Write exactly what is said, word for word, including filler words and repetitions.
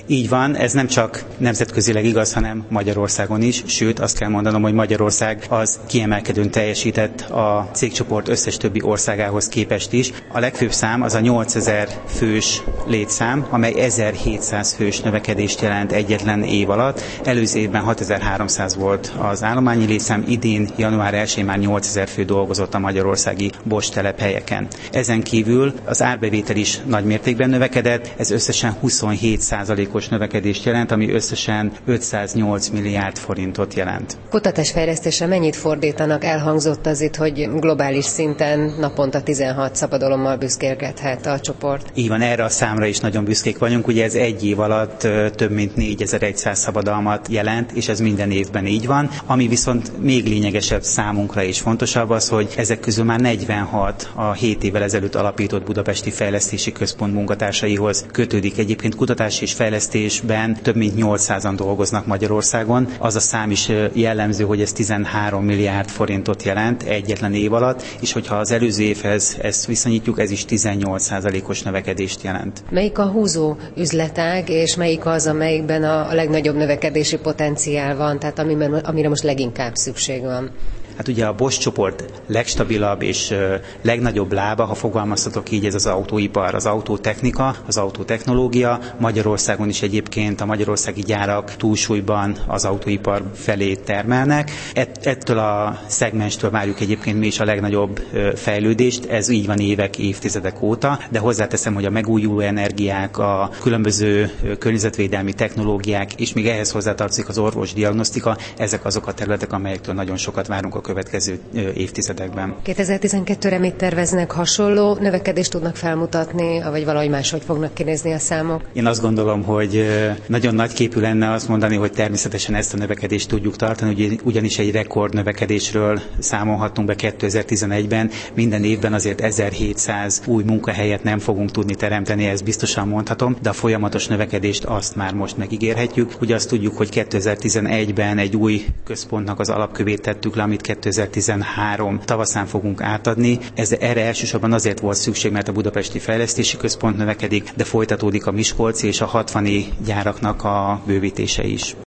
Így van, ez nem csak nemzetközileg igaz, hanem Magyarországon is, sőt azt kell mondanom, hogy Magyarország az kiemelkedően teljesített a cégcsoport összes többi országához képest is. A legfőbb szám az a nyolcezer fős létszám, amely ezerhétszáz fős növekedést jelent egyetlen év alatt. Előző évben hatezer-háromszáz volt az állományi létszám, idén január elsején már nyolcezer fő dolgozott a magyarországi Bosch telephelyeken. Ezen kívül az árbevétel is nagy mértékben növekedett, ez összesen huszonhét százalékos növekedést jelent, ami összesen ötszáznyolc milliárd forintot jelent. Kutatásfejlesztésre mennyit fordítanak? Elhangzott az itt, hogy globális szinten naponta tizenhat szabadalommal büszkélkedhet a csoport. Így van, erre a számra is nagyon büszkék vagyunk, ugye ez egy év alatt több mint négyezer-száz szabadalmat jelent, és ez minden évben így van. Ami viszont még lényegesebb számunkra és fontosabb az, hogy ezek közül már negyvenhat a hét évvel ezelőtt alapított Budapesti Fejlesztési Központ munkatársaihoz kötődik. Egyébként kutatás és fejlesztésben több mint nyolcszázan dolgoznak Magyarországon. Az a szám is jellemző, hogy ez tizenhárom milliárd forintot jelent egyetlen év alatt, és hogyha az előző évhez ezt viszonyítjuk, ez is tizennyolc százalékos növekedést jelent. Melyik a húzó üzletág, és melyik az, amelyikben a legnagyobb növekedési potenciál van, tehát amire most leginkább szükség van? Hát ugye a Bosch csoport legstabilabb és legnagyobb lába, ha fogalmazhatok így, ez az autóipar, az autótechnika, az autótechnológia. Magyarországon is egyébként a magyarországi gyárak túlsúlyban az autóipar felé termelnek. Ettől a szegmenstől várjuk egyébként mi is a legnagyobb fejlődést, ez így van évek, évtizedek óta, de hozzáteszem, hogy a megújuló energiák, a különböző környezetvédelmi technológiák, és még ehhez hozzátartozik az orvosdiagnosztika, ezek azok a területek, amelyektől nagyon sokat várunk a következő évtizedekben. kétezer-tizenkettőre mit terveznek? Hasonló növekedést tudnak felmutatni, vagy valahogy máshogy fognak kinézni a számok? Én azt gondolom, hogy nagyon nagyképű lenne azt mondani, hogy természetesen ezt a növekedést tudjuk tartani, ugyanis egy rekord növekedésről számolhatunk be kétezer-tizenegyben. Minden évben azért ezerhétszáz új munkahelyet nem fogunk tudni teremteni, ezt biztosan mondhatom, de a folyamatos növekedést azt már most megígérhetjük. Ugye azt tudjuk, hogy kétezer-tizenegyben egy új központnak az alapkövét tettük le, amit kétezer-tizenhárom tavaszán fogunk átadni. Ez erre elsősorban azért volt szükség, mert a Budapesti Fejlesztési Központ növekedik, de folytatódik a miskolci és a hatvani gyáraknak a bővítése is.